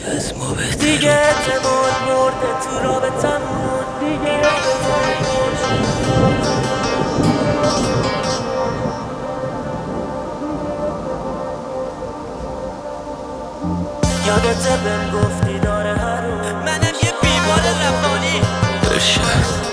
از ما بهتر دیگه اعتماد مرده تو رابطمون دیگه یادت بهم گفتی داره هرون منم یه بیمار روانی ارشد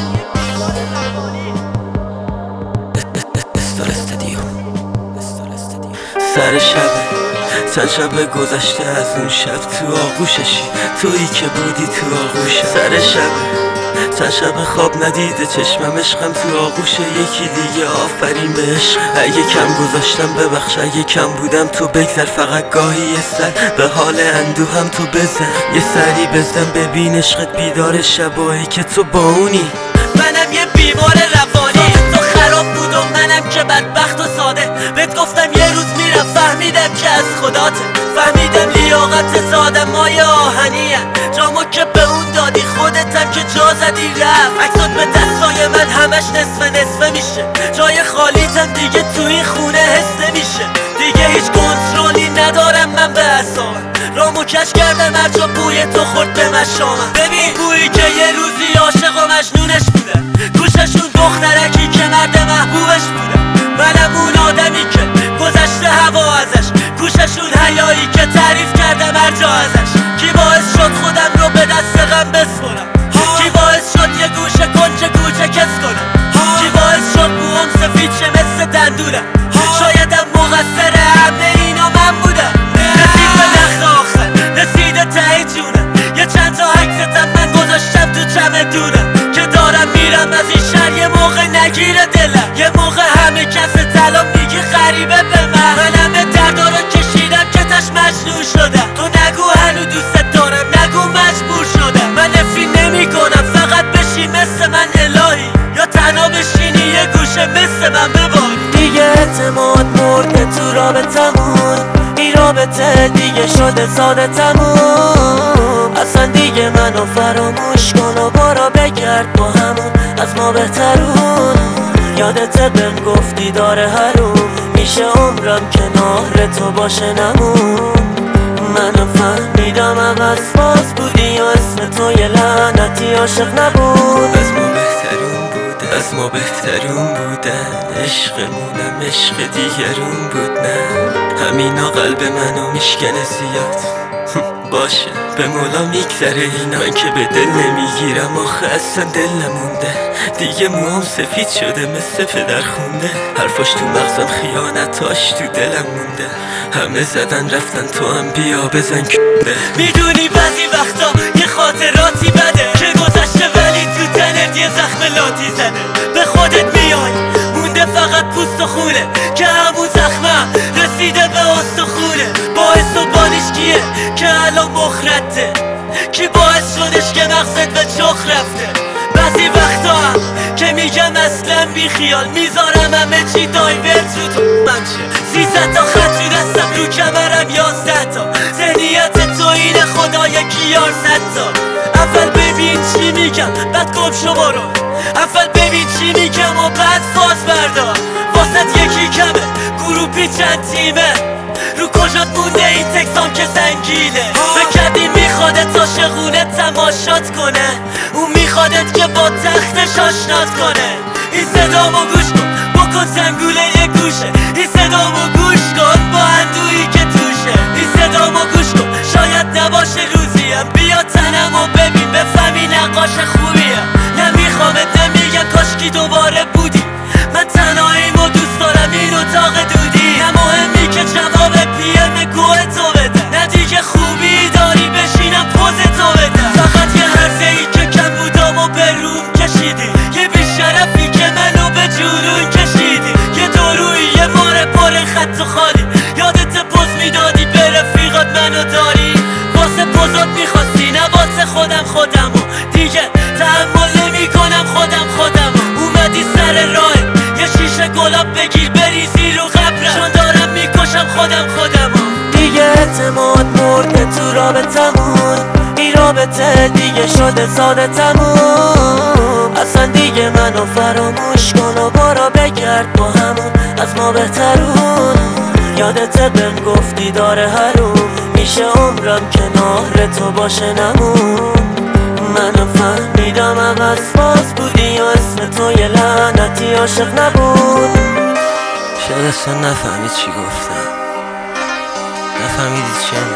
سر شبه چند شب گذشته از اون شب تو آغوششی تویی که بودی تو آغوشم سر شبه چند شب خواب ندیده چشمم عشقم تو آغوش یکی دیگه آفرین به عشق اگه کم گذاشتم ببخش اگه کم بودم تو بگذر فقط گاهی یه سر به حال اندوهم تو بزن یه سری بزن ببین عشقت بیدار شبایی که تو با اونی منم یه بیمار روانی تو خراب بود و منم که بدبخت و ساده بهت گفتم یه روز میرم فهمیدم که از خداته فهمیدم لیاقت زادم مایه آهنیه جامو که به اون دادی خودتم که جا زدی رفت عکسات به دستای من همش نصفه میشه جای خالیتم دیگه تو این خونه حس نمیشه دیگه هیچ کنترلی ندارم من به اعصابم رامو کش کردم هر جا بوی تو خورد به مشامم ببین بویی که یه روزی عاشق و مجنونش بودم گوششون دخترکی که مرد محبوبش بودم منم اون آدمی که گذشته هوا ازش گوششون حیایی که تعریف کردم هر جا ازش کی باعث شد خودم رو به دست غم بسپرم کی باعث شد یه گوشه کنچه کوچه کس کنم کی باعث شد موام سفید شه مثل دندونم شایدم مقصر همه اینا من بودم رسید به نخل آخر رسیده ته جونم یه چند تا عکستم من گذاشتم تو چمدونم که دارم میرم از این شهر یه موقع نگیره دلم یه موقع همه کس طلا میگی غریبه به من همه دردا رو کشیدم که تاش مجنون شدم تو نگو هنو دوست دارم نگو مجبور شدم من نفی نمی کنم فقط بشی مثل من الهی یا تنها بشینی یه گوشه مثل من بباری دیگه اعتماد مرده تو رابطمون این رابطه دیگه شده ساده تموم اصلا دیگه منو فراموش کن و برو بگرد با همون از ما بهترون یادت بهم گفتی داره هرون میشه عمرم کنار تو باشه نمون منم فهمیدم عوض باز بودی و اسم تو یه لعنتی عاشق نبود از ما بهترون بودن عشقمونم عشق دیگرون بود نه همینا قلب منو میشکنه زیاد باشه به مولا میگذره اینا که به دل نمیگیرم آخه اصلا دل نمونده دیگه موام سفید شده مثل پدر خونده حرفاش تو مغزم خیانتاش تو دلم مونده همه زدن رفتن تو هم بیا بزن کنده میدونی بعضی وقتا یه خاطراتی بده که گذشته ولی تو تنت یه زخم لاتی زده به خودت میای مونده فقط پوست و خونه که همون زخمم رسیده به استخونه باعث و بانش کیه که الان مخرده کی باعث شدش که مغزت به چخ رفته بعضی وقتا هم که میگم اصلا بی خیال میذارم همه چی دایورت رو تو منشه 300 تا خط تو دستم رو کمرم 11 تا ذهنیت تو اینه خدا یکی یار 100 تا اول ببین چی میگم بعد گم شو برو اول ببین چی میگم و بعد فاز بردار واسط یکی کمه گروپی چند تیمه رو کجات مونده این تکسام که زنگینه بکردی میخوادت عاشقونه تماشات کنه اون میخوادت که با تختش آشنات کنه این صدامو گوش کن بکن زنگوله یه گوشه این صدامو گوش کن با اندویی که توشه این صدامو گوش کن شاید نباشه روزیم بیا تنمو ببین بفهمی نقاش خوبیم نمیخوامت نمیگم کاشکی دوباره بودی من تنهاییمو دوست دارم این اتاق دودی نه مهمی که جواب پیم گوه تو بدم نه دیگه خوبی داری بشینم پوز تو بدم فقط یه حرفه ای که کم بودم و به روم کشیدی یه بیشرفی که منو به جنون کشیدی یه دورویی یه ماره پر خط و خالی یادت پوز میدادی به رفیقات منو داری واسه پوزات میخواستی نه واسه خودمو دیگه تحمل نمی کنم خودمو اومدی سر راه یه شیشه گلاب بگیر بریزی رو قبرم چون دارم میکشم خودمو دیگه اعتماد مرده تو رابطمون این رابطه دیگه شده ساده تموم اصلا دیگه منو فراموش کن و برو بگرد با همون از ما بهترون یادت بهم گفتی داره هرون همیشه عمرم کنار تو باشه نمون. منم فهمیدم عوض باز بودی و اسم تو یه لعنتی عاشق نبود. شاید اصلا نفهمید چی گفتم، نفهمیدی چیم،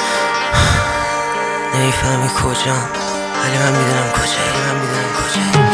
نمیفهمی کجام، ولی من میدونم کجایی.